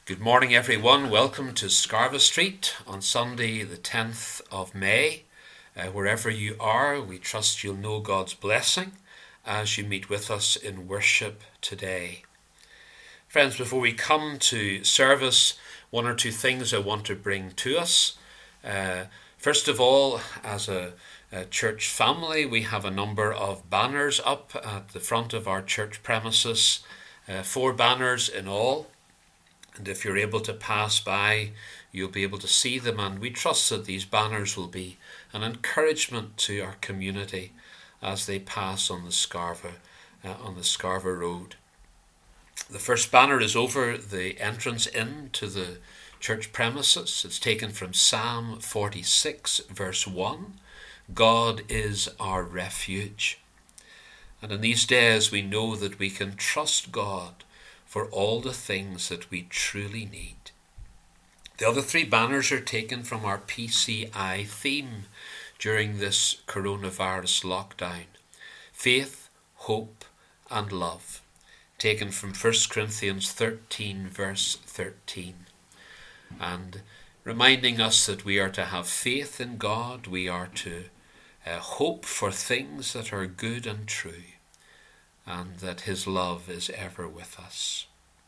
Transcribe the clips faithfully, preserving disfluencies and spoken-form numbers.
Good morning, everyone. Welcome to Scarva Street on Sunday, the tenth of May. Uh, wherever you are, we trust you'll know God's blessing as you meet with us in worship today. Friends, before we come to service, one or two things I want to bring to us. Uh, first of all, as a, a church family, we have a number of banners up at the front of our church premises, uh, four banners in all. And if you're able to pass by, you'll be able to see them. And we trust that these banners will be an encouragement to our community as they pass on the Scarva, uh, on the Scarva Road. The first banner is over the entrance into the church premises. It's taken from Psalm forty-six, verse one. God is our refuge. And in these days we know that we can trust God for all the things that we truly need. The other three banners are taken from our P C I theme during this coronavirus lockdown. Faith, hope and love. Taken from First Corinthians thirteen, verse thirteen. And reminding us that we are to have faith in God, we are to uh, hope for things that are good and true, and that his love is ever with us.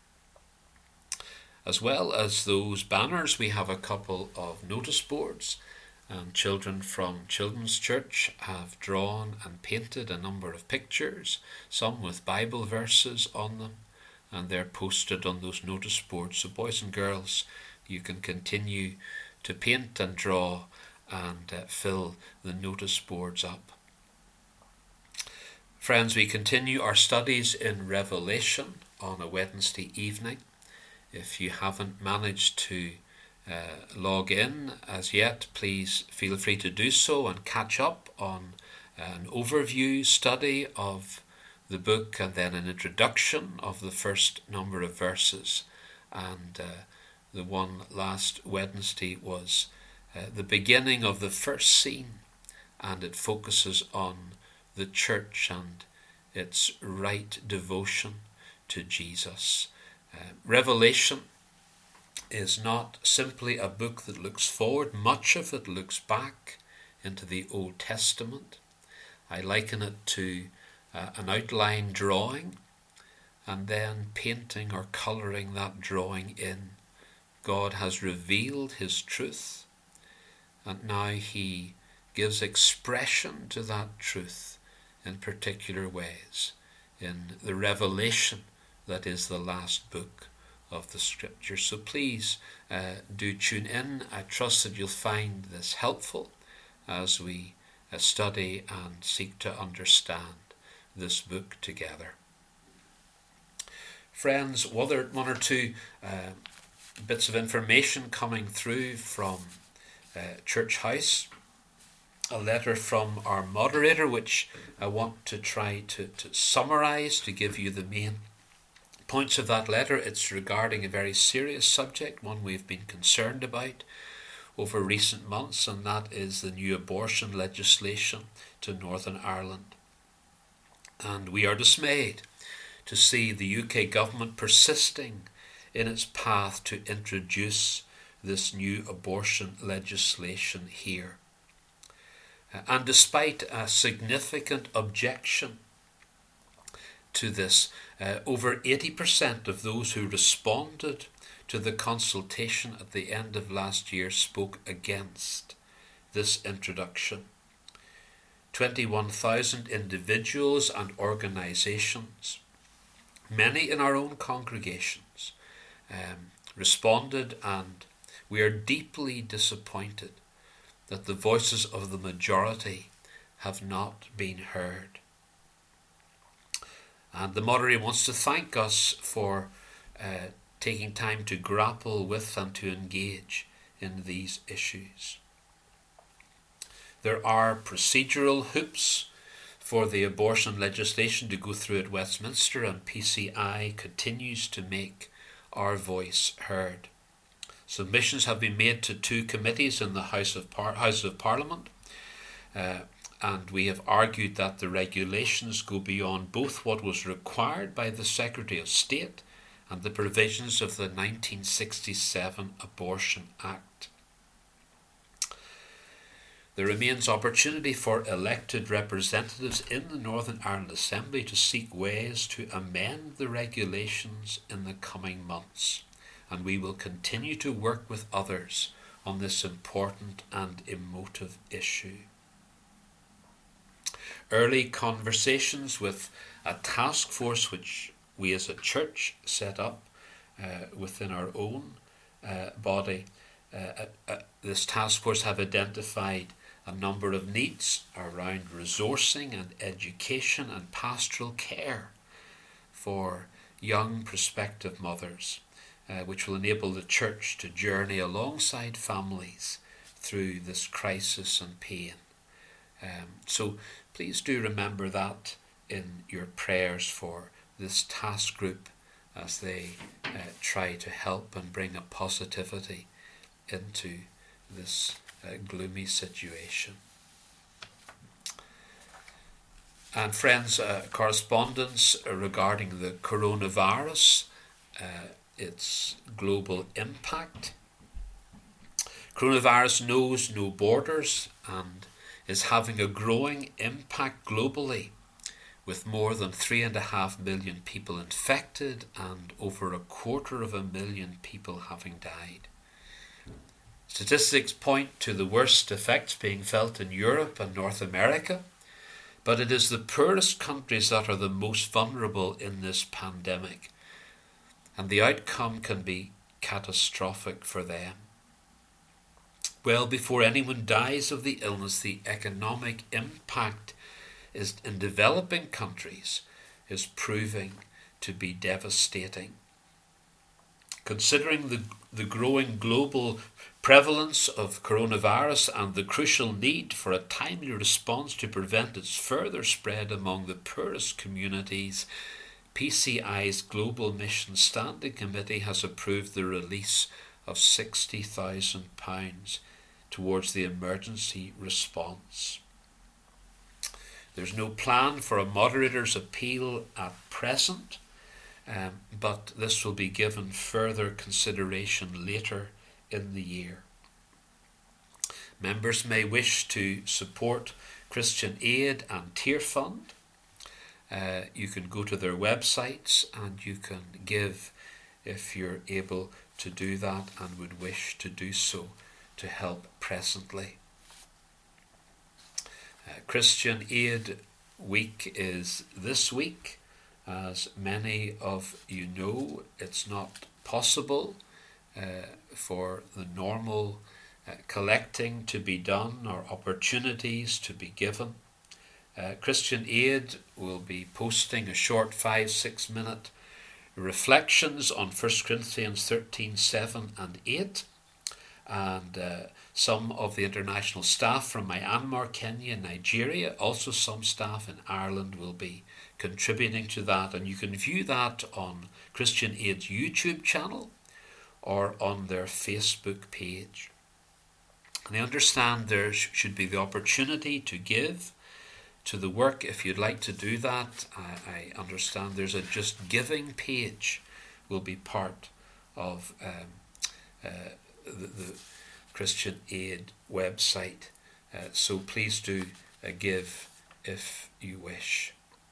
As well as those banners, we have a couple of notice boards, and children from Children's Church have drawn and painted a number of pictures, some with Bible verses on them, and they're posted on those notice boards. So boys and girls, you can continue to paint and draw and uh, fill the notice boards up. Friends, we continue our studies in Revelation on a Wednesday evening. If you haven't managed to uh, log in as yet, please feel free to do so and catch up on an overview study of the book and then an introduction of the first number of verses. And uh, the one last Wednesday was uh, the beginning of the first scene, and it focuses on the church and its right devotion to Jesus. Uh, Revelation is not simply a book that looks forward. Much of it looks back into the Old Testament. I liken it to uh, an outline drawing and then painting or colouring that drawing in. God has revealed his truth, and now he gives expression to that truth in particular ways in the revelation that is the last book of the Scripture. So please uh, do tune in. I trust that you'll find this helpful as we uh, study and seek to understand this book together. Friends, one or, one or two uh, bits of information coming through from uh, Church House. A letter from our moderator, which I want to try to, to summarise to give you the main points of that letter. It's regarding a very serious subject, one we've been concerned about over recent months, and that is the new abortion legislation to Northern Ireland. And we are dismayed to see the U K government persisting in its path to introduce this new abortion legislation here. And despite a significant objection to this, uh, over eighty percent of those who responded to the consultation at the end of last year spoke against this introduction. twenty-one thousand individuals and organisations, many in our own congregations, um, responded, and we are deeply disappointed that the voices of the majority have not been heard. And the moderator wants to thank us for uh, taking time to grapple with and to engage in these issues. There are procedural hoops for the abortion legislation to go through at Westminster, and P C I continues to make our voice heard. Submissions have been made to two committees in the House of, Par- House of Parliament, uh, and we have argued that the regulations go beyond both what was required by the Secretary of State and the provisions of the nineteen sixty-seven Abortion Act. There remains opportunity for elected representatives in the Northern Ireland Assembly to seek ways to amend the regulations in the coming months, and we will continue to work with others on this important and emotive issue. Early conversations with a task force which we as a church set up uh, within our own uh, body, uh, uh, this task force have identified a number of needs around resourcing and education and pastoral care for young prospective mothers, uh, which will enable the church to journey alongside families through this crisis and pain. Um, so please do remember that in your prayers for this task group as they uh, try to help and bring a positivity into this uh, gloomy situation. And friends, uh, correspondence regarding the coronavirus, uh, its global impact. Coronavirus knows no borders and is having a growing impact globally, with more than three and a half million people infected and over a quarter of a million people having died. Statistics point to the worst effects being felt in Europe and North America, but it is the poorest countries that are the most vulnerable in this pandemic, and the outcome can be catastrophic for them. Well before anyone dies of the illness, the economic impact is in developing countries is proving to be devastating. Considering the, the growing global prevalence of coronavirus and the crucial need for a timely response to prevent its further spread among the poorest communities, P C I's Global Mission Standing Committee has approved the release of sixty thousand pounds towards the emergency response. There's no plan for a moderator's appeal at present, um, but this will be given further consideration later in the year. Members may wish to support Christian Aid and Tear Fund. Uh, you can go to their websites and you can give if you're able to do that and would wish to do so to help presently. Uh, Christian Aid Week is this week. As many of you know, it's not possible uh, for the normal uh, collecting to be done or opportunities to be given. Uh, Christian Aid will be posting a short five, six minute reflections on First Corinthians thirteen, seven and eight. And uh, some of the international staff from Myanmar, Kenya, Nigeria, also some staff in Ireland will be contributing to that. And you can view that on Christian Aid's YouTube channel or on their Facebook page. And I understand there sh- should be the opportunity to give to the work. If you'd like to do that, I, I understand there's a Just Giving page will be part of um, uh, the, the Christian Aid website. Uh, so please do uh, give if you wish.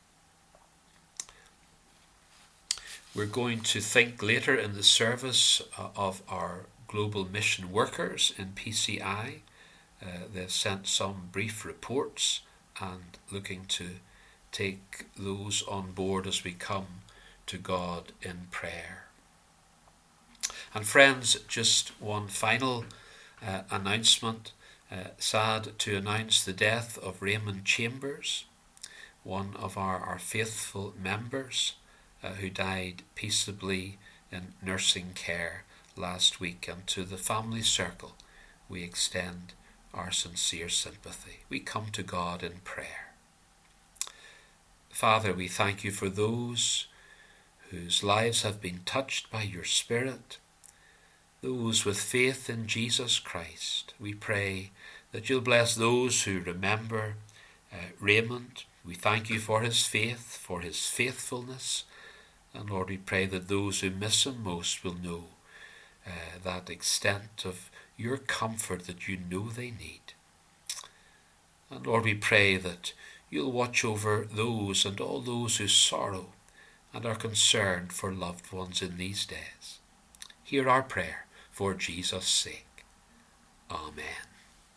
We're going to think later in the service uh, of our global mission workers in P C I. Uh, they've sent some brief reports and looking to take those on board as we come to God in prayer. And friends, just one final uh, announcement. Uh, sad to announce the death of Raymond Chambers, one of our, our faithful members uh, who died peaceably in nursing care last week. And to the family circle, we extend our sincere sympathy. We come to God in prayer. Father, we thank you for those whose lives have been touched by your Spirit, those with faith in Jesus Christ. We pray that you'll bless those who remember uh, Raymond. We thank you for his faith, for his faithfulness, And Lord, we pray that those who miss him most will know uh, that extent of your comfort that you know they need. And Lord, we pray that you'll watch over those and all those who sorrow and are concerned for loved ones in these days. Hear our prayer for Jesus' sake. Amen.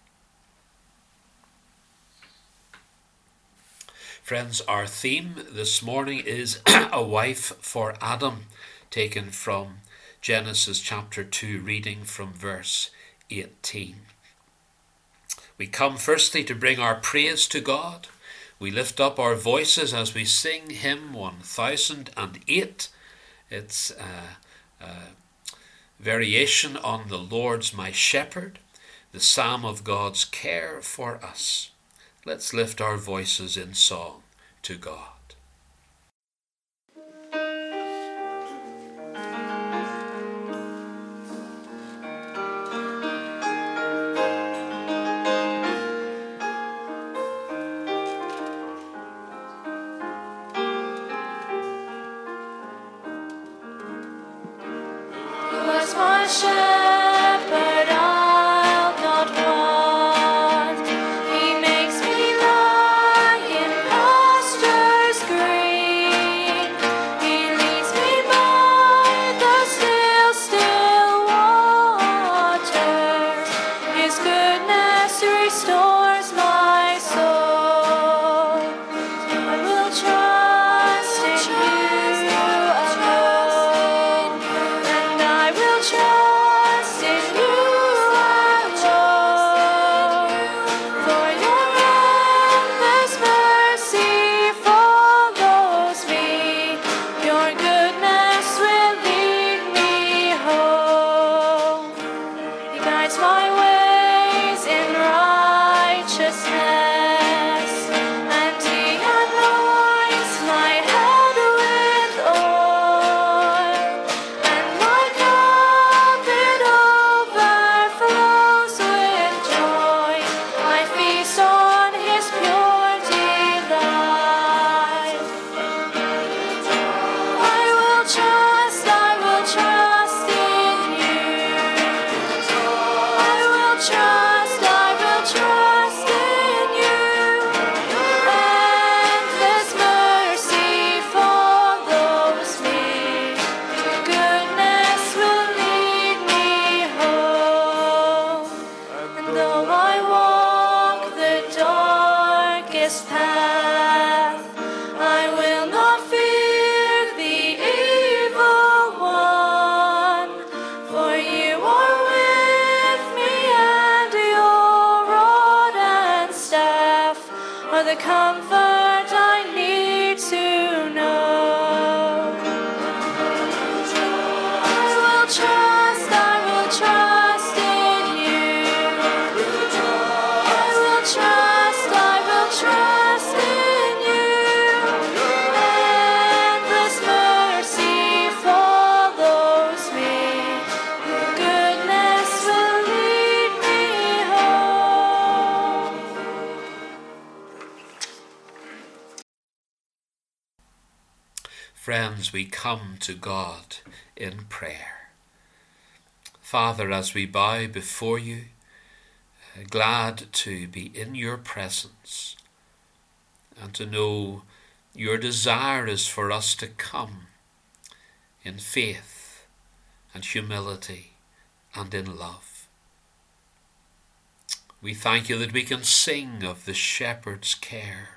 Friends, our theme this morning is a wife for Adam, taken from Genesis chapter two, reading from verse eighteen. We come firstly to bring our praise to God. We lift up our voices as we sing hymn one thousand eight. It's a, a variation on the Lord's my shepherd, the psalm of God's care for us. Let's lift our voices in song to God. Friends, we come to God in prayer. Father, as we bow before you, glad to be in your presence and to know your desire is for us to come in faith and humility and in love. We thank you that we can sing of the shepherd's care.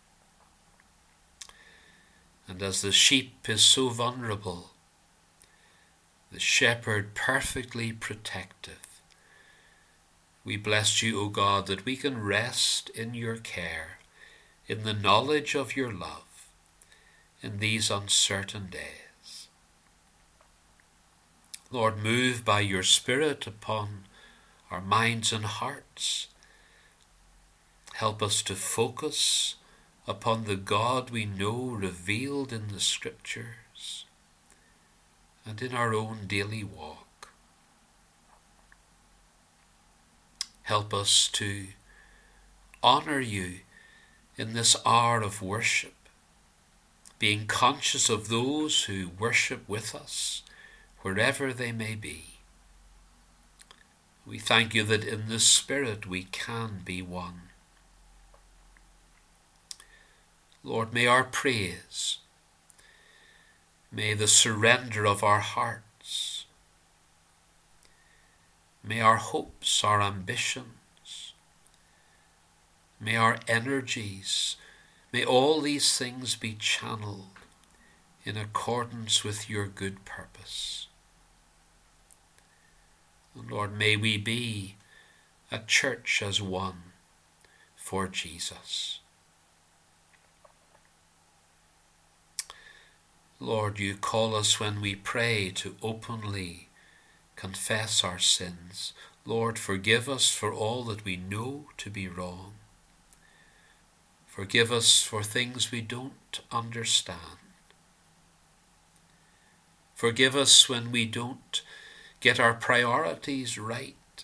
And as the sheep is so vulnerable, the shepherd perfectly protective, we bless you, O God, that we can rest in your care, in the knowledge of your love, in these uncertain days. Lord, move by your Spirit upon our minds and hearts. Help us to focus upon the God we know revealed in the Scriptures and in our own daily walk. Help us to honor you in this hour of worship, being conscious of those who worship with us, wherever they may be. We thank you that in the Spirit we can be one. Lord, may our praise, may the surrender of our hearts, may our hopes, our ambitions, may our energies, may all these things be channeled in accordance with your good purpose. And Lord, may we be a church as one for Jesus. Lord, you call us when we pray to openly confess our sins. Lord, forgive us for all that we know to be wrong. Forgive us for things we don't understand. Forgive us when we don't get our priorities right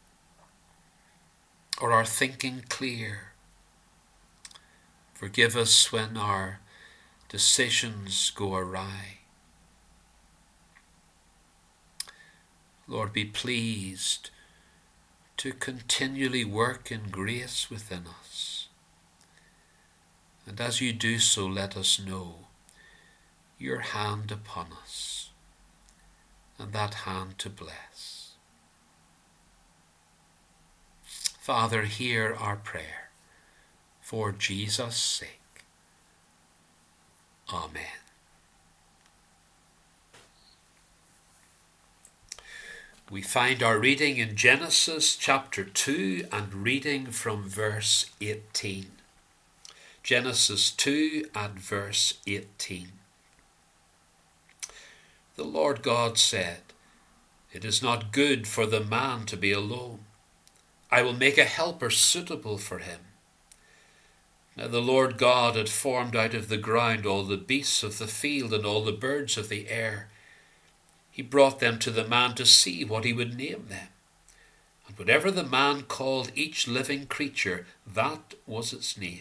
or our thinking clear. Forgive us when our decisions go awry. Lord, be pleased to continually work in grace within us. And as you do so, let us know your hand upon us, and that hand to bless. Father, hear our prayer for Jesus' sake. Amen. We find our reading in Genesis chapter two and reading from verse eighteen. Genesis two and verse eighteen. The Lord God said, "It is not good for the man to be alone. I will make a helper suitable for him." Now the Lord God had formed out of the ground all the beasts of the field and all the birds of the air. He brought them to the man to see what he would name them. And whatever the man called each living creature, that was its name.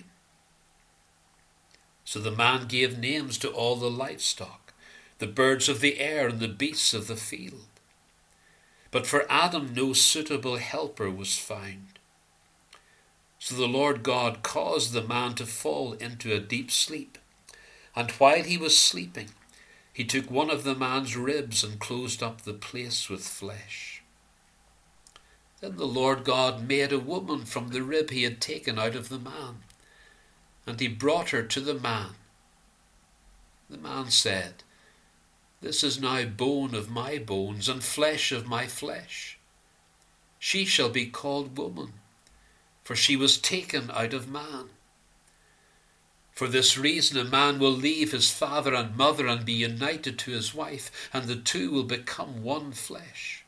So the man gave names to all the livestock, the birds of the air and the beasts of the field. But for Adam no suitable helper was found. So the Lord God caused the man to fall into a deep sleep. And while he was sleeping, he took one of the man's ribs and closed up the place with flesh. Then the Lord God made a woman from the rib he had taken out of the man, and he brought her to the man. The man said, "This is now bone of my bones and flesh of my flesh. She shall be called woman, for she was taken out of man. For this reason a man will leave his father and mother and be united to his wife, and the two will become one flesh."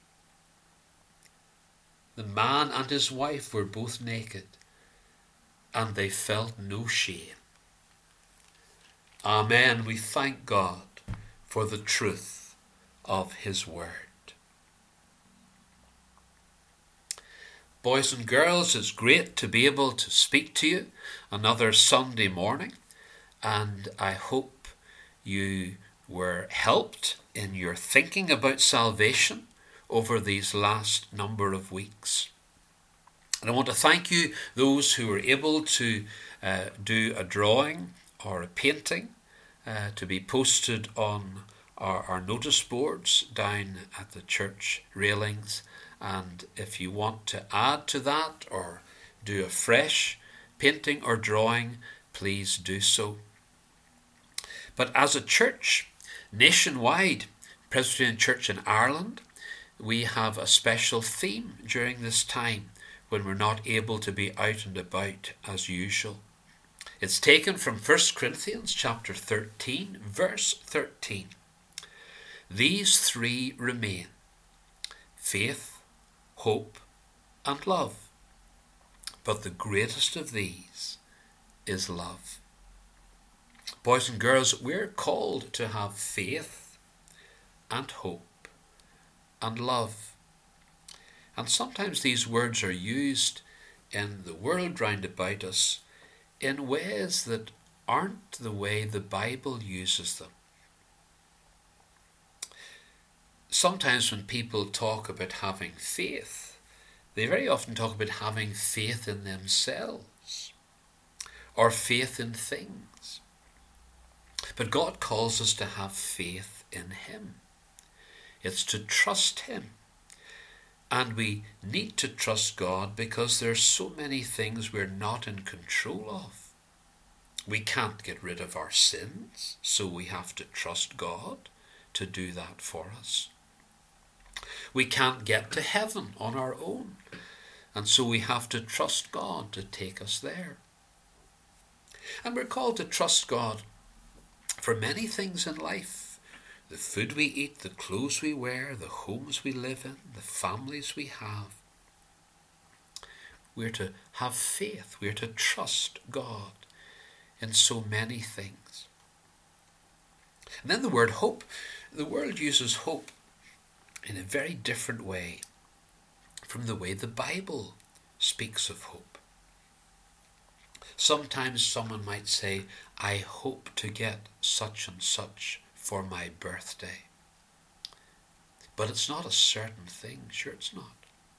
The man and his wife were both naked, and they felt no shame. Amen. We thank God for the truth of his word. Boys and girls, it's great to be able to speak to you another Sunday morning, and I hope you were helped in your thinking about salvation over these last number of weeks. And I want to thank you, those who were able to uh, do a drawing or a painting uh, to be posted on our, our notice boards down at the church railings. And if you want to add to that or do a fresh painting or drawing, please do so. But as a church, nationwide, Presbyterian Church in Ireland, we have a special theme during this time when we're not able to be out and about as usual. It's taken from First Corinthians chapter thirteen, verse thirteen. These three remain: faith, hope, and love. But the greatest of these is love. Boys and girls, we're called to have faith and hope and love. And sometimes these words are used in the world round about us in ways that aren't the way the Bible uses them. Sometimes when people talk about having faith, they very often talk about having faith in themselves or faith in things. But God calls us to have faith in Him. It's to trust Him. And we need to trust God because there are so many things we're not in control of. We can't get rid of our sins, so we have to trust God to do that for us. We can't get to heaven on our own, and so we have to trust God to take us there. And we're called to trust God for many things in life. The food we eat, the clothes we wear, the homes we live in, the families we have. We're to have faith. We're to trust God in so many things. And then the word hope. The world uses hope in a very different way from the way the Bible speaks of hope. Sometimes someone might say, I hope to get such and such for my birthday. But it's not a certain thing. Sure, it's not.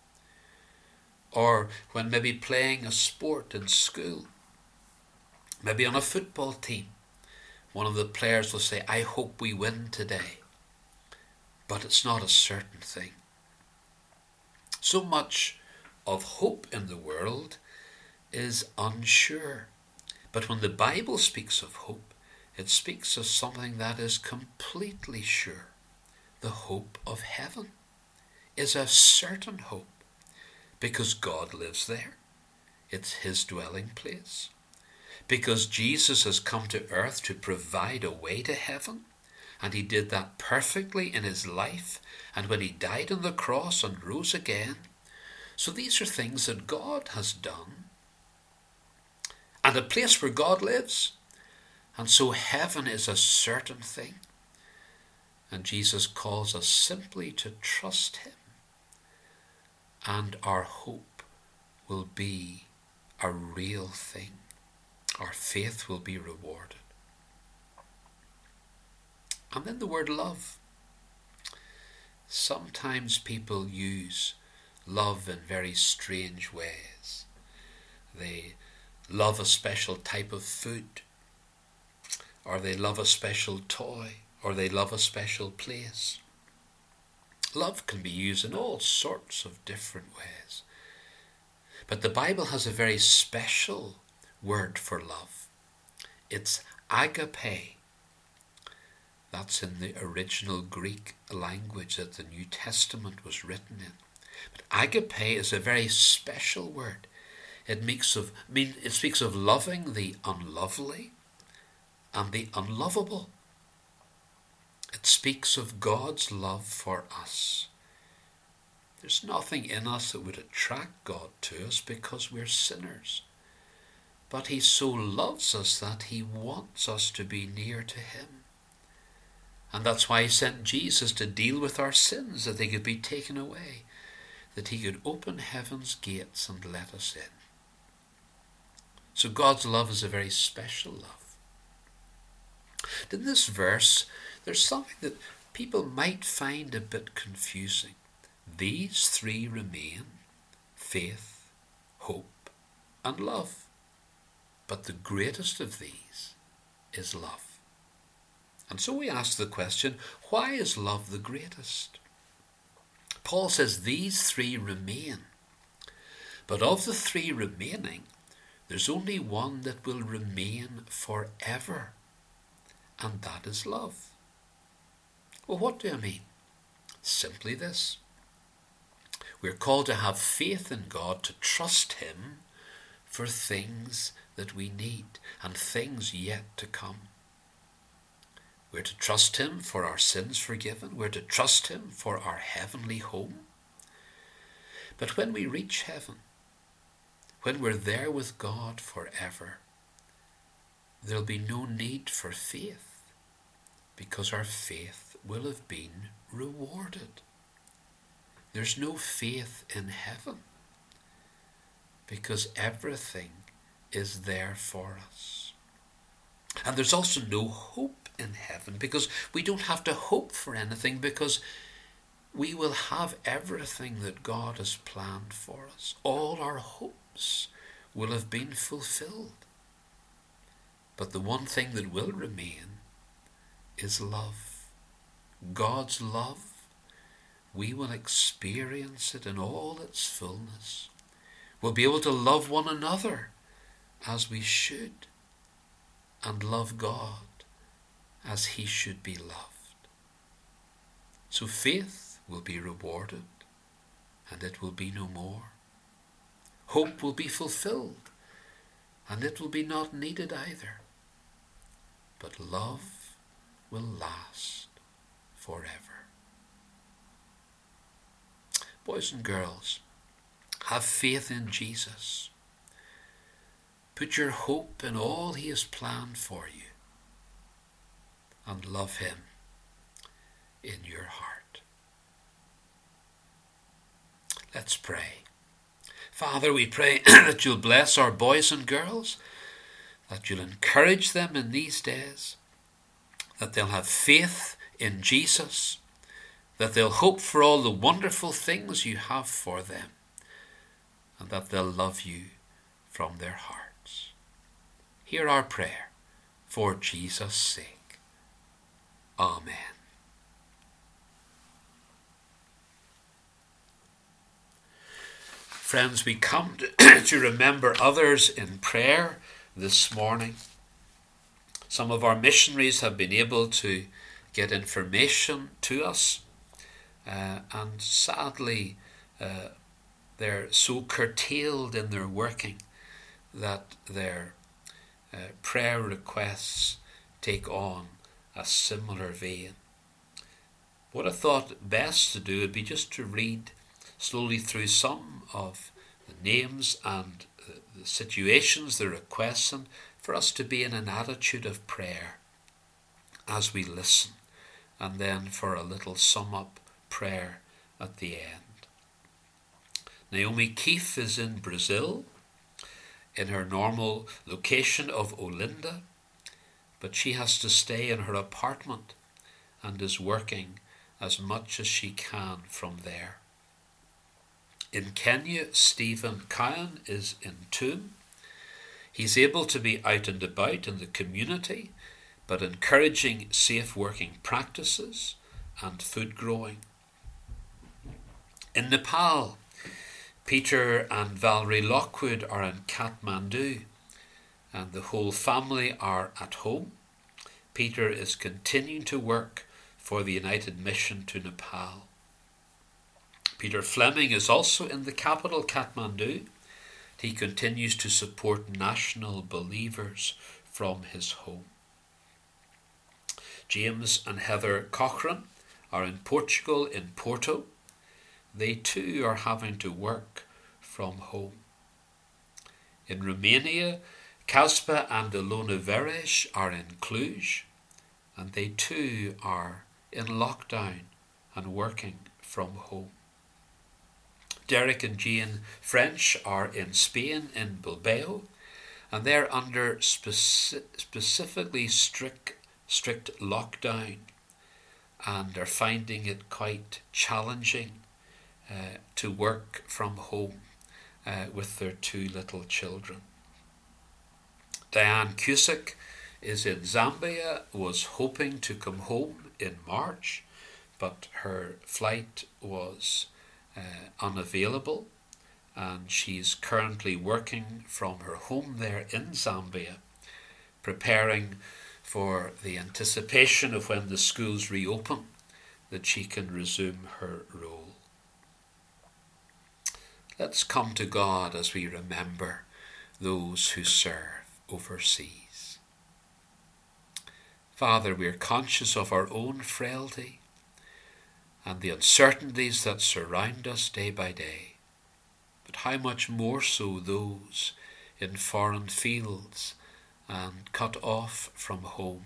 Or when maybe playing a sport in school, maybe on a football team, one of the players will say, I hope we win today. But it's not a certain thing. So much of hope in the world is unsure. But when the Bible speaks of hope, it speaks of something that is completely sure. The hope of heaven is a certain hope because God lives there. It's His dwelling place. Because Jesus has come to earth to provide a way to heaven, and He did that perfectly in His life, and when He died on the cross and rose again. So these are things that God has done, and a place where God lives. And so heaven is a certain thing. And Jesus calls us simply to trust Him. And our hope will be a real thing. Our faith will be rewarded. And then the word love. Sometimes people use love in very strange ways. They love a special type of food, or they love a special toy, or they love a special place. Love can be used in all sorts of different ways. But the Bible has a very special word for love. It's agape. That's in the original Greek language that the New Testament was written in. But agape is a very special word. It makes of, I mean, it speaks of loving the unlovely and the unlovable. It speaks of God's love for us. There's nothing in us that would attract God to us because we're sinners. But He so loves us that He wants us to be near to Him. And that's why He sent Jesus to deal with our sins, that they could be taken away, that He could open heaven's gates and let us in. So God's love is a very special love. In this verse, there's something that people might find a bit confusing. These three remain: faith, hope, and love. But the greatest of these is love. And so we ask the question, why is love the greatest? Paul says these three remain. But of the three remaining, there's only one that will remain forever. And that is love. Well, what do I mean? Simply this. We're called to have faith in God, to trust Him for things that we need and things yet to come. We're to trust Him for our sins forgiven. We're to trust Him for our heavenly home. But when we reach heaven, when we're there with God forever, there'll be no need for faith, because our faith will have been rewarded. There's no faith in heaven, because everything is there for us. And there's also no hope in heaven, because we don't have to hope for anything, because we will have everything that God has planned for us. All our hopes will have been fulfilled. But the one thing that will remain is love. God's love. We will experience it in all its fullness. We'll be able to love one another as we should, and love God as he should be loved. So faith will be rewarded, and it will be no more. Hope will be fulfilled, and it will be not needed either. But love will last forever. Boys and girls, have faith in Jesus. Put your hope in all he has planned for you, and love him in your heart. Let's pray. Father, we pray that you'll bless our boys and girls, that you'll encourage them in these days, that they'll have faith in Jesus, that they'll hope for all the wonderful things you have for them, and that they'll love you from their hearts. Hear our prayer for Jesus' sake. Amen. Friends, we come to, to remember others in prayer this morning. Some of our missionaries have been able to get information to us, uh, and sadly uh, they're so curtailed in their working that their uh, prayer requests take on a similar vein. What I thought best to do would be just to read slowly through some of the names and the situations, the requests, and for us to be in an attitude of prayer as we listen, and then for a little sum-up prayer at the end. Naomi Keefe is in Brazil, in her normal location of Olinda, but she has to stay in her apartment and is working as much as she can from there. In Kenya, Stephen Kyan is in Toom. He's able to be out and about in the community, but encouraging safe working practices and food growing. In Nepal, Peter and Valerie Lockwood are in Kathmandu, and the whole family are at home. Peter is continuing to work for the United Mission to Nepal. Peter Fleming is also in the capital, Kathmandu. He continues to support national believers from his home. James and Heather Cochran are in Portugal, in Porto. They too are having to work from home. In Romania, Kaspa and Ilona Veres are in Cluj, and they too are in lockdown and working from home. Derek and Jane French are in Spain, in Bilbao, and they're under speci- specifically strict, strict lockdown and are finding it quite challenging uh, to work from home uh, with their two little children. Diane Cusick is in Zambia, was hoping to come home in March, but her flight was uh, unavailable, and she's currently working from her home there in Zambia, preparing for the anticipation of when the schools reopen, that she can resume her role. Let's come to God as we remember those who serve overseas. Father, we are conscious of our own frailty and the uncertainties that surround us day by day, but how much more so those in foreign fields and cut off from home.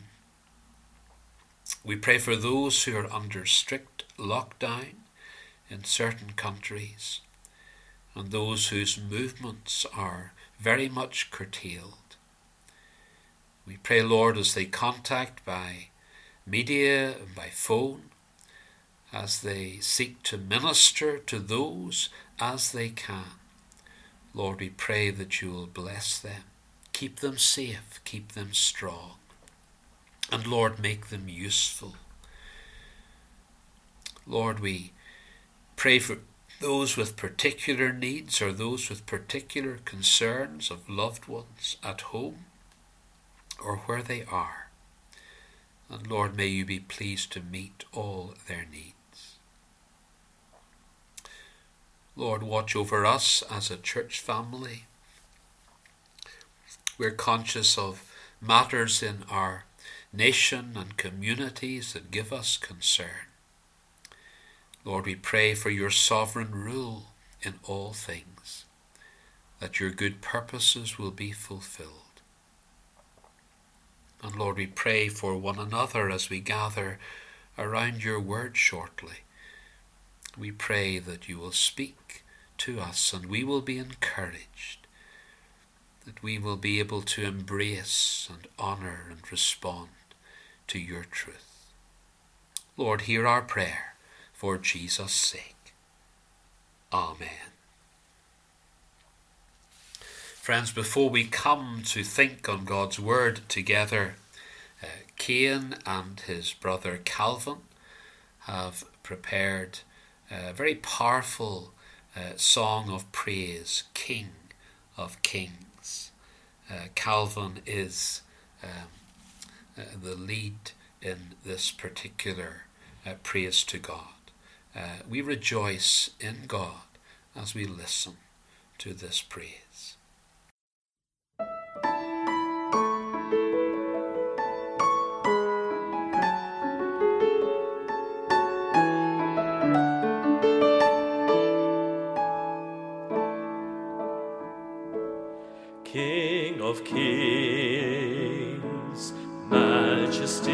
We pray for those who are under strict lockdown in certain countries, and those whose movements are very much curtailed. We pray, Lord, as they contact by media and by phone, as they seek to minister to those as they can. Lord, we pray that you will bless them, keep them safe, keep them strong, and Lord, make them useful. Lord, we pray for those with particular needs or those with particular concerns of loved ones at home or where they are. And Lord, may you be pleased to meet all their needs. Lord, watch over us as a church family. We're conscious of matters in our nation and communities that give us concern. Lord, we pray for your sovereign rule in all things, that your good purposes will be fulfilled. And Lord, we pray for one another as we gather around your word shortly. We pray that you will speak to us and we will be encouraged, that we will be able to embrace and honour and respond to your truth. Lord, hear our prayer for Jesus' sake. Amen. Friends, before we come to think on God's word together, uh, Cain and his brother Calvin have prepared a very powerful uh, song of praise, King of Kings. Uh, Calvin is um, uh, the lead in this particular uh, praise to God. Uh, we rejoice in God as we listen to this praise. King of kings, majesty,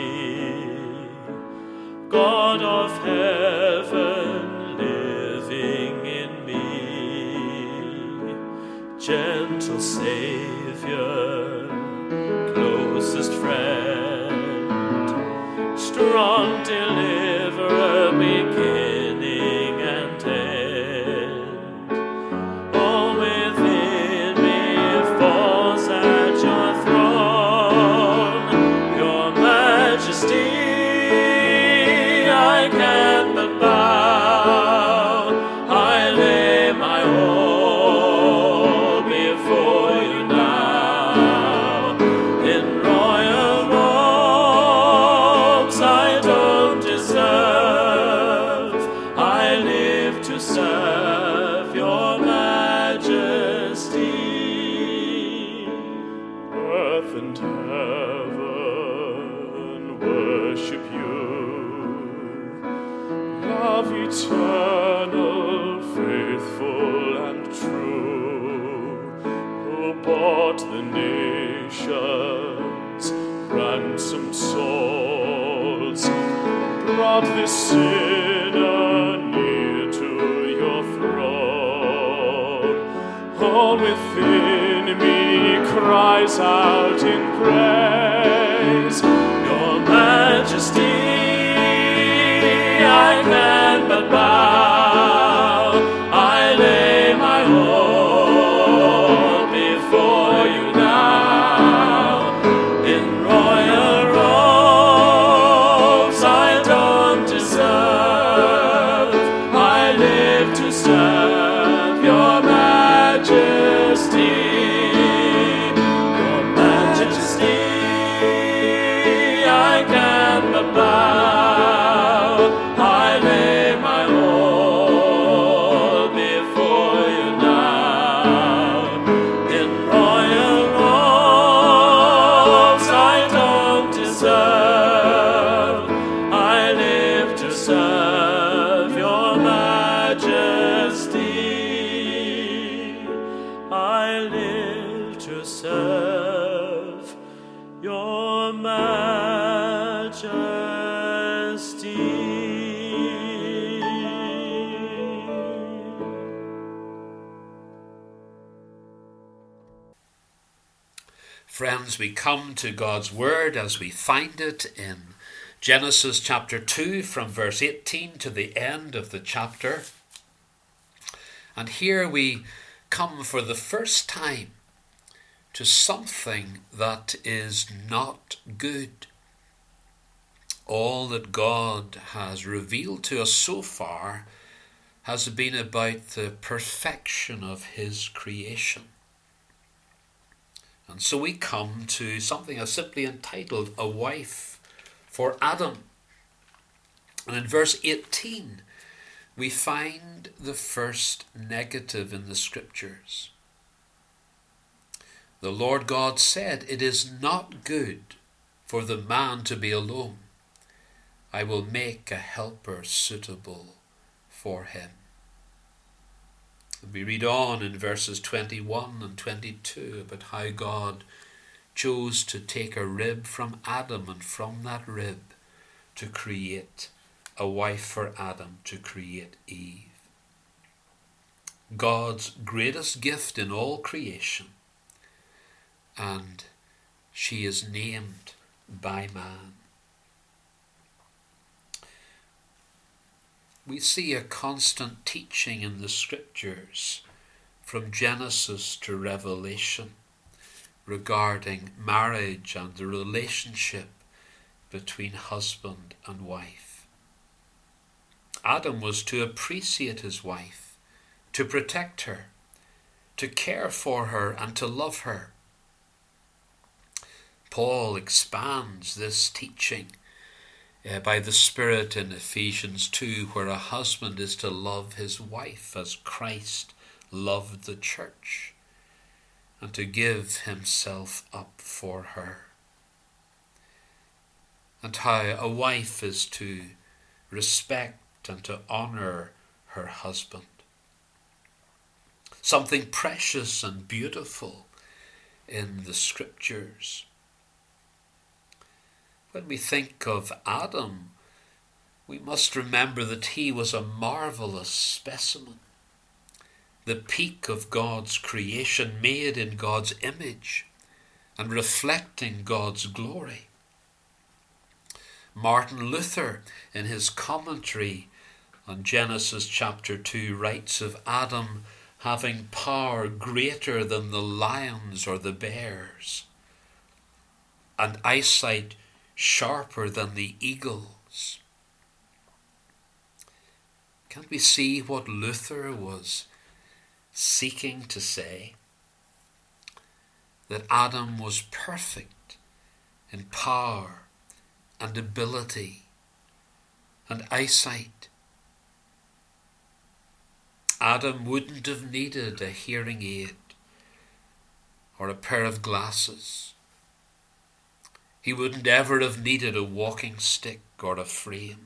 God of heaven, living in me, gentle Savior, closest friend, strong deliverer, beginning and end, all within me falls at your throne, your majesty. I can but bow, I lay my all before you now. In royal robes I don't deserve, I live to serve your majesty. Earth and heaven worship you. Love eternal, faithful and true, who bought the nations, ransomed souls, brought this sinner near to your throne. All within me cries out in praise, your majesty. I can but bow, I lay my all before you now. In royal robes I don't deserve, I live to serve your majesty. Your majesty, Friends, we come to God's Word as we find it in Genesis chapter two from verse eighteen to the end of the chapter. And here we come for the first time to something that is not good. All that God has revealed to us so far has been about the perfection of his creation. And so we come to something I've simply entitled A Wife for Adam. And in verse eighteen, we find the first negative in the scriptures. The Lord God said, "It is not good for the man to be alone. I will make a helper suitable for him." And we read on in verses twenty-one and twenty-two about how God chose to take a rib from Adam, and from that rib to create a wife for Adam, to create Eve. God's greatest gift in all creation, and she is named by man. We see a constant teaching in the scriptures from Genesis to Revelation regarding marriage and the relationship between husband and wife. Adam was to appreciate his wife, to protect her, to care for her, and to love her. Paul expands this teaching uh, by the Spirit in Ephesians two, where a husband is to love his wife as Christ loved the church, and to give himself up for her. And how a wife is to respect and to honour her husband. Something precious and beautiful in the scriptures. When we think of Adam, we must remember that he was a marvellous specimen, the peak of God's creation, made in God's image and reflecting God's glory. Martin Luther, in his commentary on Genesis chapter two, writes of Adam having power greater than the lions or the bears, and eyesight sharper than the eagles. Can't we see what Luther was seeking to say? That Adam was perfect in power and ability and eyesight. Adam wouldn't have needed a hearing aid or a pair of glasses. He wouldn't ever have needed a walking stick or a frame.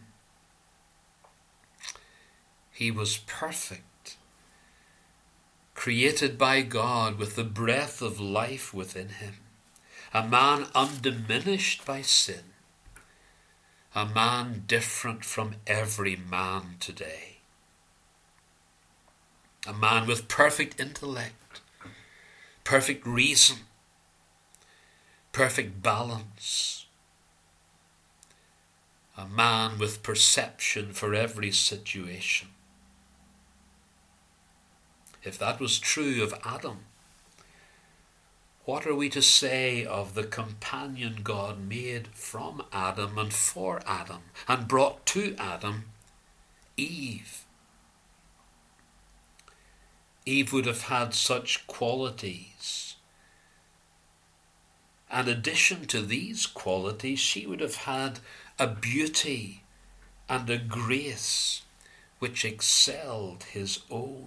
He was perfect, created by God with the breath of life within him, a man undiminished by sin, a man different from every man today. A man with perfect intellect, perfect reason, perfect balance. A man with perception for every situation. If that was true of Adam, what are we to say of the companion God made from Adam and for Adam and brought to Adam, Eve? Eve would have had such qualities. In addition to these qualities, she would have had a beauty and a grace which excelled his own.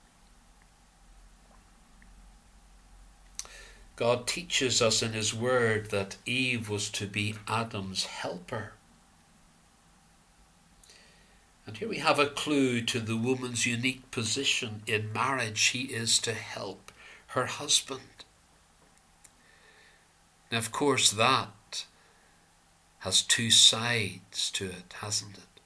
God teaches us in his word that Eve was to be Adam's helper. And here we have a clue to the woman's unique position in marriage. She is to help her husband. Now, of course, that has two sides to it, hasn't it?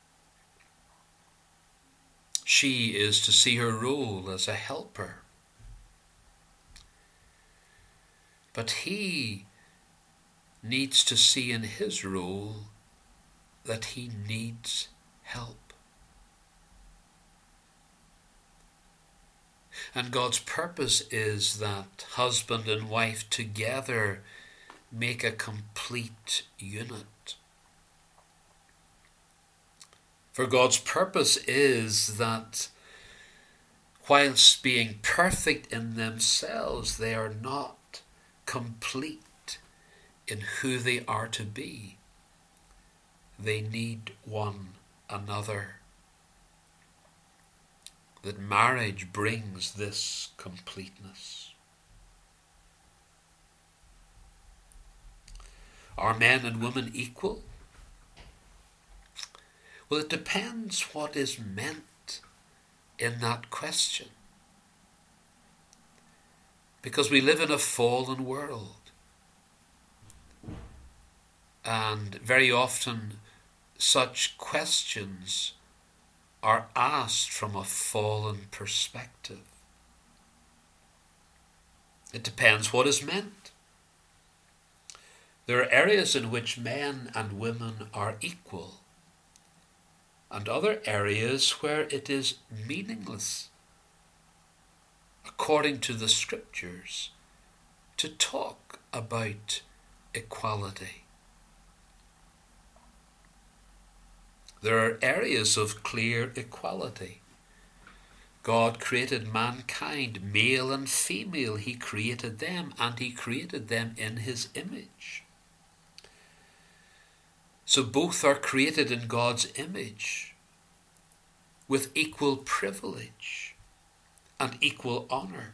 She is to see her role as a helper. But he needs to see in his role that he needs help. And God's purpose is that husband and wife together make a complete unit. For God's purpose is that whilst being perfect in themselves, they are not complete in who they are to be. They need one another. That marriage brings this completeness. Are men and women equal? Well, it depends what is meant in that question. Because we live in a fallen world. And very often such questions are asked from a fallen perspective. It depends what is meant. There are areas in which men and women are equal, and other areas where it is meaningless, according to the scriptures, to talk about equality. There are areas of clear equality. God created mankind, male and female. He created them, and he created them in his image. So both are created in God's image with equal privilege and equal honor.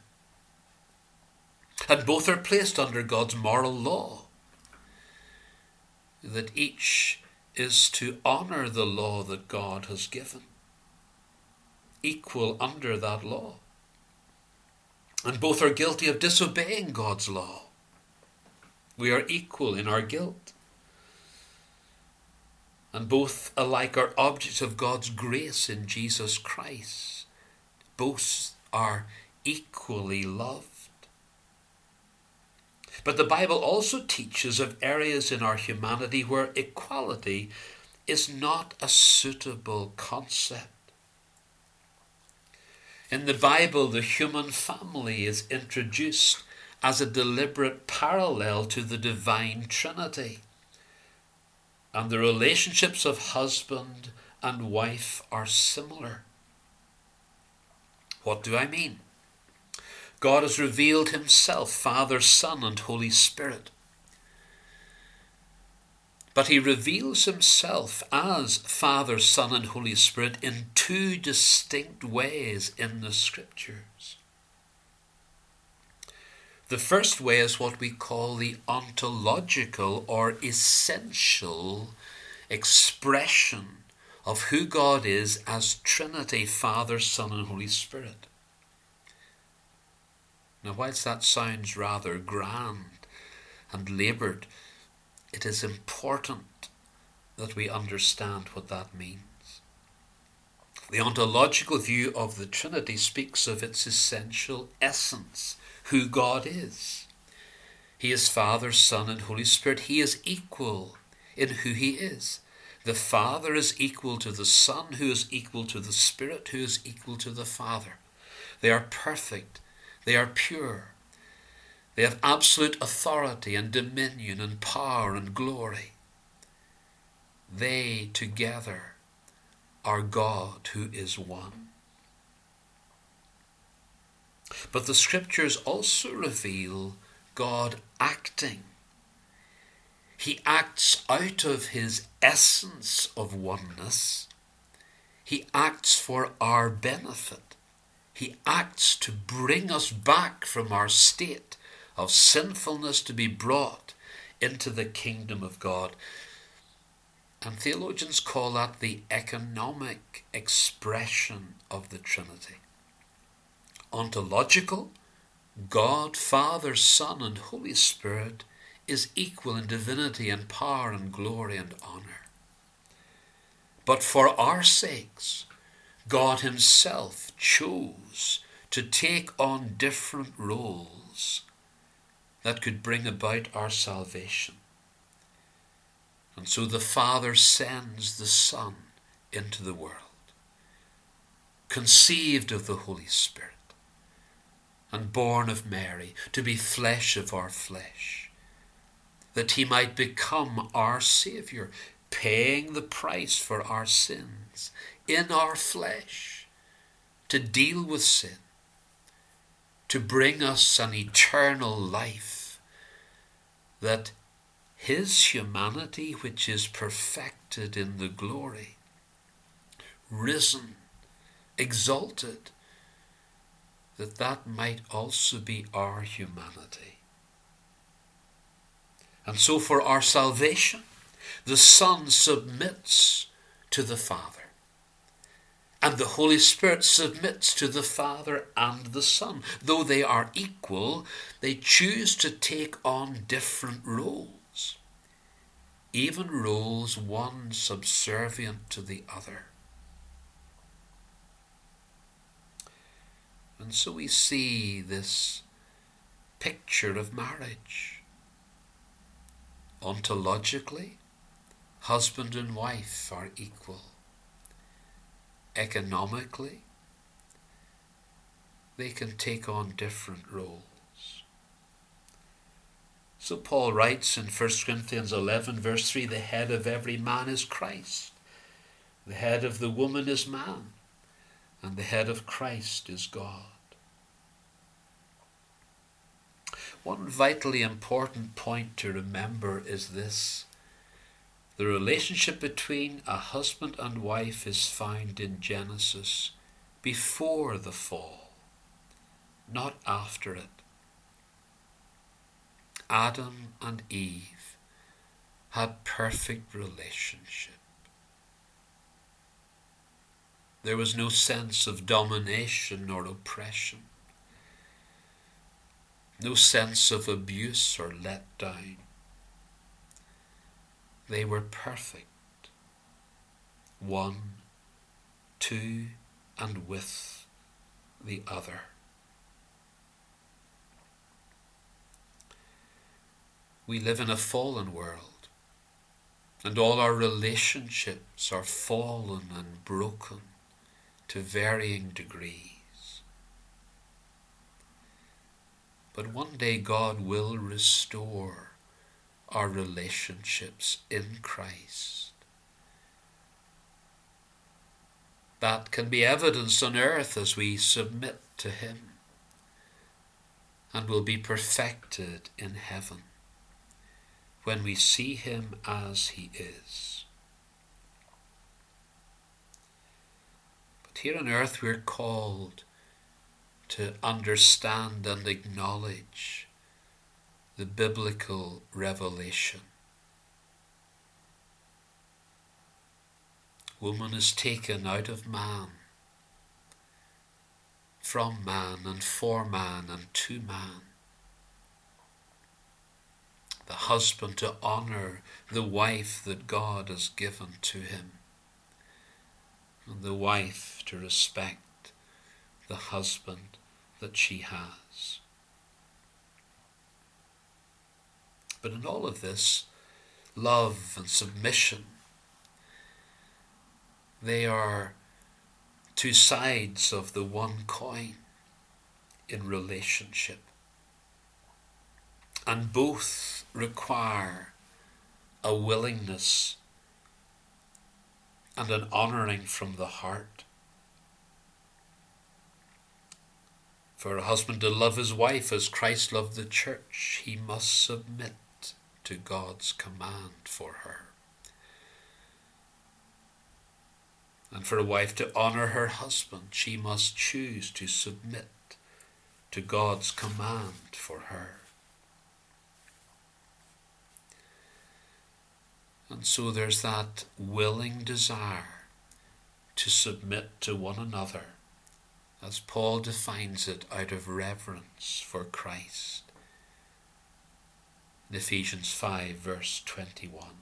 And both are placed under God's moral law, that each is to honor the law that God has given, equal under that law. And both are guilty of disobeying God's law. We are equal in our guilt. And both alike are objects of God's grace in Jesus Christ. Both are equally loved. But the Bible also teaches of areas in our humanity where equality is not a suitable concept. In the Bible, the human family is introduced as a deliberate parallel to the divine Trinity. And the relationships of husband and wife are similar. What do I mean? God has revealed himself, Father, Son, and Holy Spirit. But he reveals himself as Father, Son, and Holy Spirit in two distinct ways in the Scriptures. The first way is what we call the ontological or essential expression of who God is as Trinity, Father, Son, and Holy Spirit. Now, whilst that sounds rather grand and laboured, it is important that we understand what that means. The ontological view of the Trinity speaks of its essential essence, who God is. He is Father, Son, and Holy Spirit. He is equal in who he is. The Father is equal to the Son, who is equal to the Spirit, who is equal to the Father. They are perfect. They are pure. They have absolute authority and dominion and power and glory. They together are God who is one. But the Scriptures also reveal God acting. He acts out of his essence of oneness. He acts for our benefit. He acts to bring us back from our state of sinfulness to be brought into the kingdom of God. And theologians call that the economic expression of the Trinity. Ontological, God, Father, Son, and Holy Spirit is equal in divinity and power and glory and honor. But for our sakes, God himself chose to take on different roles that could bring about our salvation. And so the Father sends the Son into the world, conceived of the Holy Spirit, and born of Mary, to be flesh of our flesh, that he might become our Saviour, paying the price for our sins in our flesh, to deal with sin, to bring us an eternal life, that his humanity, which is perfected in the glory, risen, exalted, that that might also be our humanity. And so for our salvation, the Son submits to the Father, and the Holy Spirit submits to the Father and the Son. Though they are equal, they choose to take on different roles, even roles one subservient to the other. And so we see this picture of marriage. Ontologically, husband and wife are equal. Economically, they can take on different roles. So Paul writes in First Corinthians eleven verse three, the head of every man is Christ, the head of the woman is man, and the head of Christ is God. One vitally important point to remember is this: the relationship between a husband and wife is found in Genesis before the fall, not after it. Adam and Eve had perfect relationship. There was no sense of domination or oppression, no sense of abuse or letdown. They were perfect, one, to, and with the other. We live in a fallen world, and all our relationships are fallen and broken to varying degrees. But one day God will restore our relationships in Christ. That can be evidenced on earth as we submit to him, and will be perfected in heaven when we see him as he is. But here on earth we're called to understand and acknowledge the biblical revelation. Woman is taken out of man, from man and for man and to man. The husband to honour the wife that God has given to him, and the wife to respect the husband that she has. But in all of this, love and submission, they are two sides of the one coin in relationship. And both require a willingness and an honouring from the heart. For a husband to love his wife as Christ loved the church, he must submit to God's command for her. And for a wife to honour her husband, she must choose to submit to God's command for her. And so there's that willing desire to submit to one another, as Paul defines it, out of reverence for Christ. In Ephesians five verse twenty-one.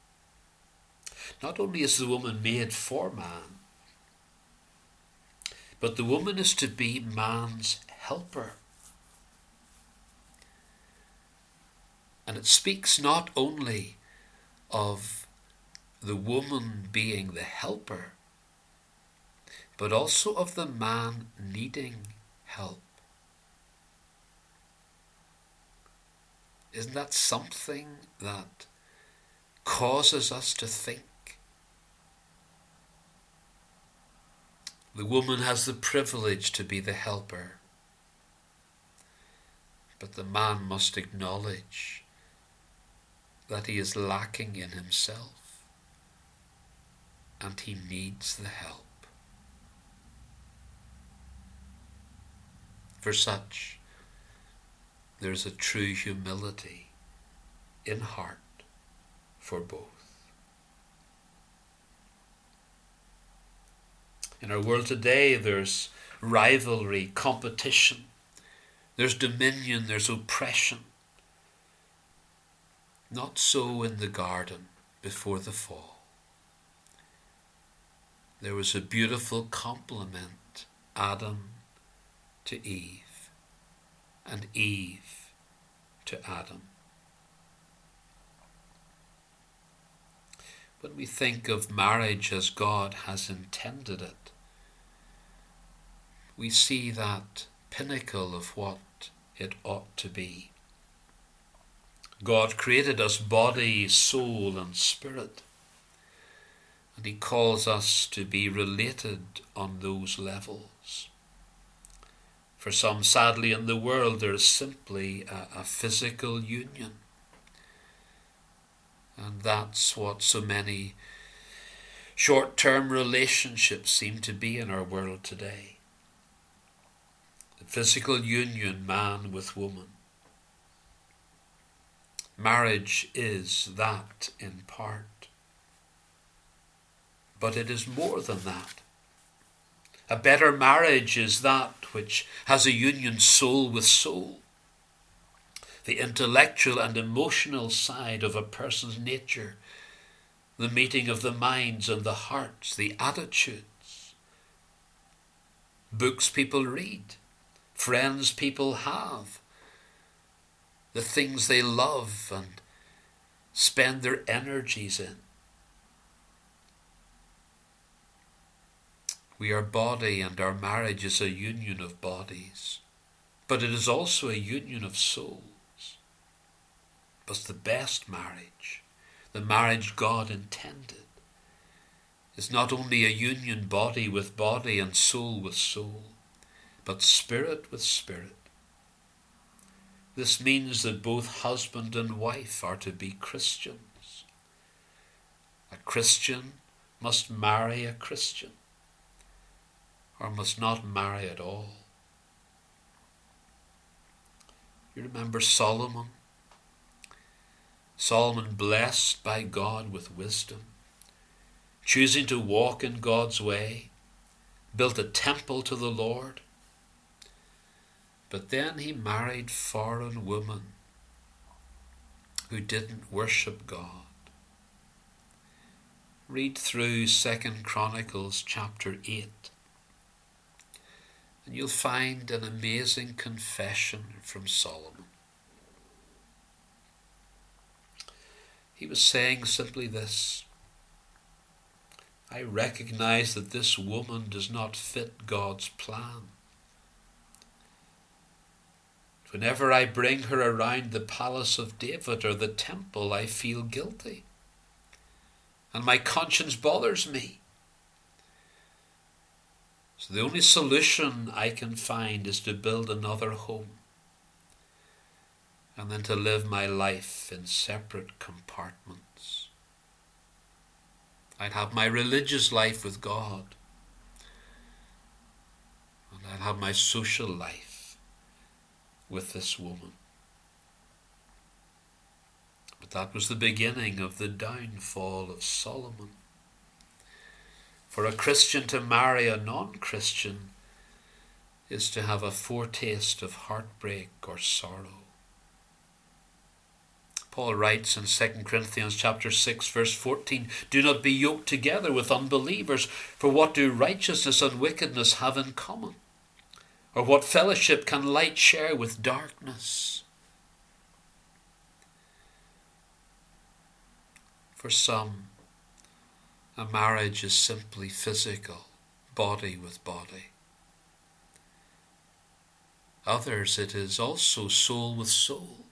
Not only is the woman made for man, but the woman is to be man's helper. And it speaks not only of the woman being the helper, but also of the man needing help. Isn't that something that causes us to think? The woman has the privilege to be the helper, but the man must acknowledge that he is lacking in himself and he needs the help. For such, there is a true humility in heart for both. In our world today, there's rivalry, competition, there's dominion, there's oppression. Not so in the garden before the fall. There was a beautiful complement, Adam to Eve, and Eve to Adam. When we think of marriage as God has intended it, we see that pinnacle of what it ought to be. God created us body, soul, and spirit, and he calls us to be related on those levels. For some, sadly, in the world, there is simply a, a physical union. And that's what so many short-term relationships seem to be in our world today. The physical union, man with woman. Marriage is that in part. But it is more than that. A better marriage is that which has a union soul with soul. The intellectual and emotional side of a person's nature, the meeting of the minds and the hearts, the attitudes. Books people read, friends people have, the things they love and spend their energies in. We are body, and our marriage is a union of bodies, but it is also a union of souls. But the best marriage, the marriage God intended, is not only a union body with body and soul with soul, but spirit with spirit. This means that both husband and wife are to be Christians. A Christian must marry a Christian, or must not marry at all. You remember Solomon? Solomon, blessed by God with wisdom, choosing to walk in God's way, built a temple to the Lord. But then he married foreign women who didn't worship God. Read through Second Chronicles chapter eight, and you'll find an amazing confession from Solomon. He was saying simply this: I recognize that this woman does not fit God's plan. Whenever I bring her around the palace of David or the temple, I feel guilty, and my conscience bothers me. So the only solution I can find is to build another home, and then to live my life in separate compartments. I'd have my religious life with God, and I'd have my social life with this woman. But that was the beginning of the downfall of Solomon. For a Christian to marry a non-Christian is to have a foretaste of heartbreak or sorrow. Paul writes in Second Corinthians chapter six, verse fourteen, "Do not be yoked together with unbelievers, for what do righteousness and wickedness have in common? Or what fellowship can light share with darkness?" For some, a marriage is simply physical, body with body. Others, it is also soul with soul.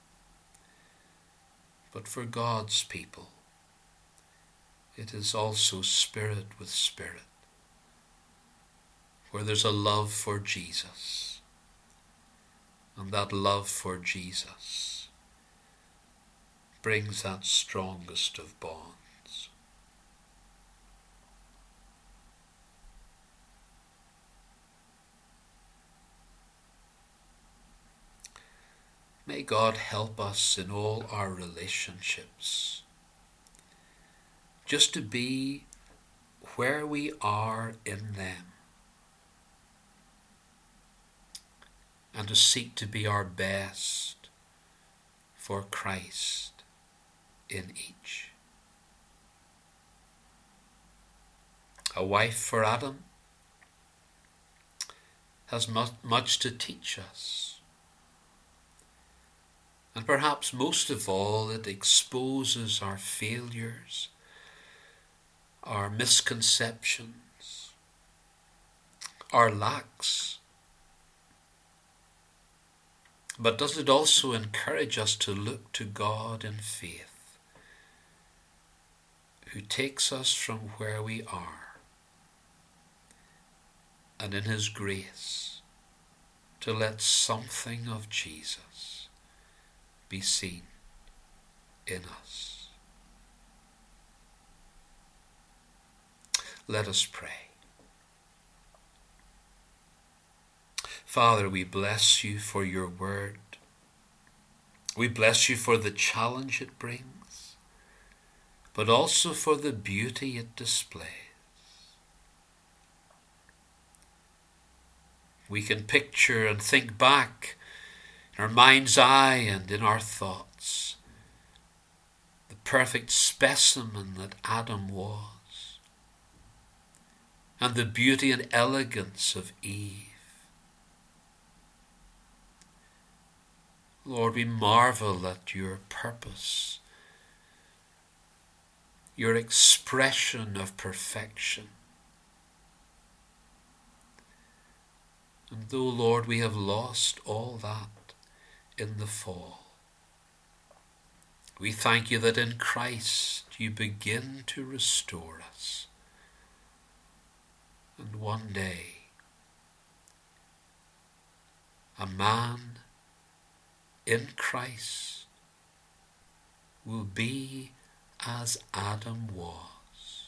But for God's people, it is also spirit with spirit, where there's a love for Jesus, and that love for Jesus brings that strongest of bonds. May God help us in all our relationships just to be where we are in them, and to seek to be our best for Christ in each. A wife for Adam has much to teach us. And perhaps most of all, it exposes our failures, our misconceptions, our lacks. But does it also encourage us to look to God in faith, who takes us from where we are, and in his grace to let something of Jesus be seen in us? Let us pray. Father, we bless you for your word. We bless you for the challenge it brings, but also for the beauty it displays. We can picture and think back in our mind's eye and in our thoughts the perfect specimen that Adam was, and the beauty and elegance of Eve. Lord, we marvel at your purpose, your expression of perfection. And though, Lord, we have lost all that in the fall, we thank you that in Christ you begin to restore us. And one day, a man in Christ will be as Adam was,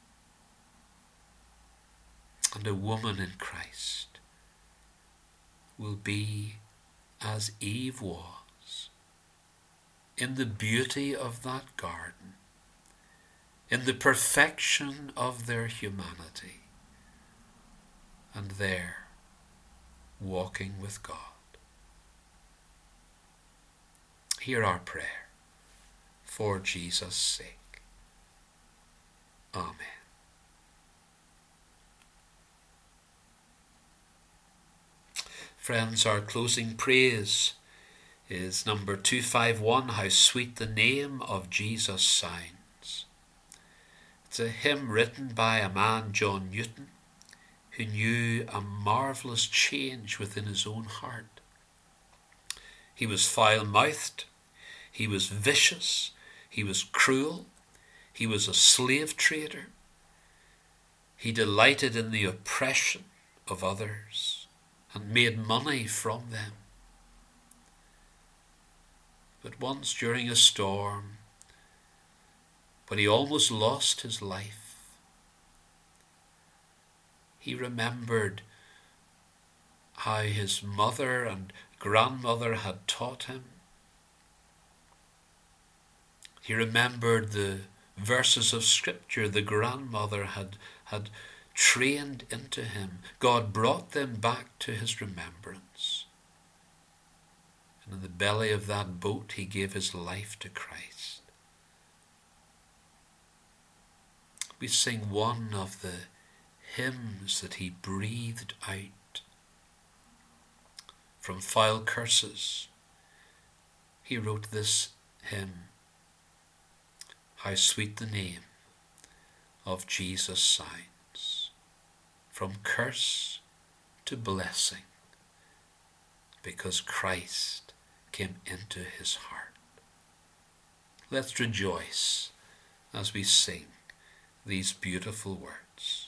and a woman in Christ will be as Eve was, in the beauty of that garden, in the perfection of their humanity, and there walking with God. Hear our prayer for Jesus' sake. Amen. Friends, our closing praise is number two fifty-one, How Sweet the Name of Jesus Sounds. It's a hymn written by a man, John Newton, who knew a marvellous change within his own heart. He was foul-mouthed, he was vicious, he was cruel, he was a slave trader. He delighted in the oppression of others and made money from them. But once during a storm, when he almost lost his life, he remembered how his mother and grandmother had taught him. He remembered the verses of Scripture the grandmother had, had trained into him. God brought them back to his remembrance. And in the belly of that boat he gave his life to Christ. We sing one of the hymns that he breathed out. From foul curses, he wrote this hymn. How sweet the name of Jesus sounds, from curse to blessing, because Christ came into his heart. Let's rejoice as we sing these beautiful words.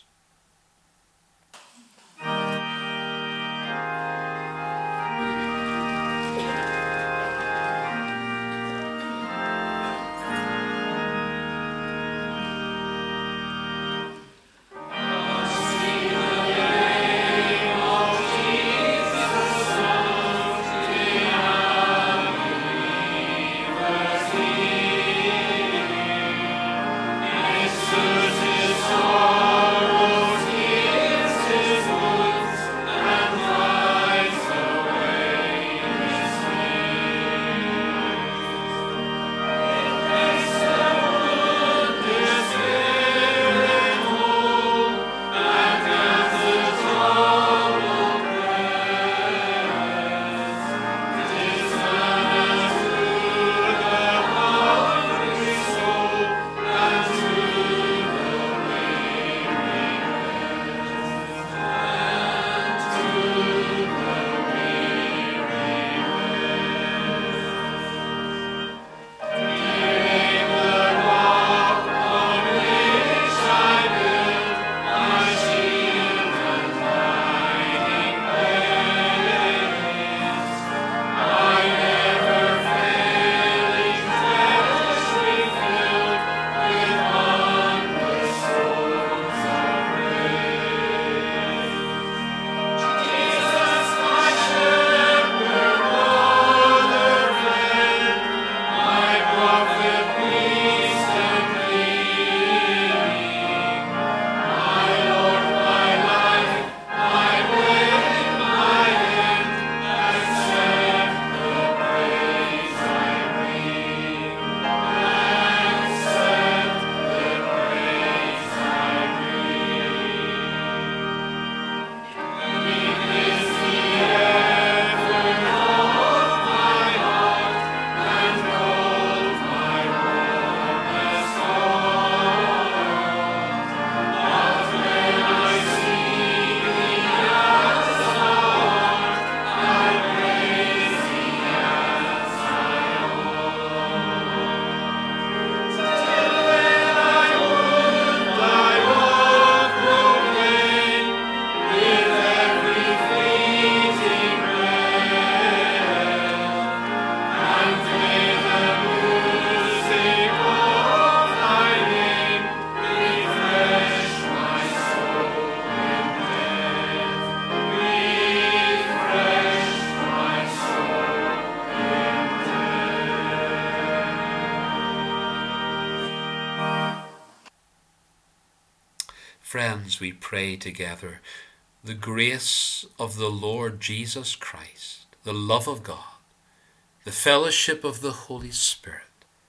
Friends, we pray together, the grace of the Lord Jesus Christ, the love of God, the fellowship of the Holy Spirit,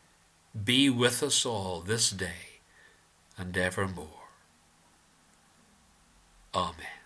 be with us all this day and evermore. Amen.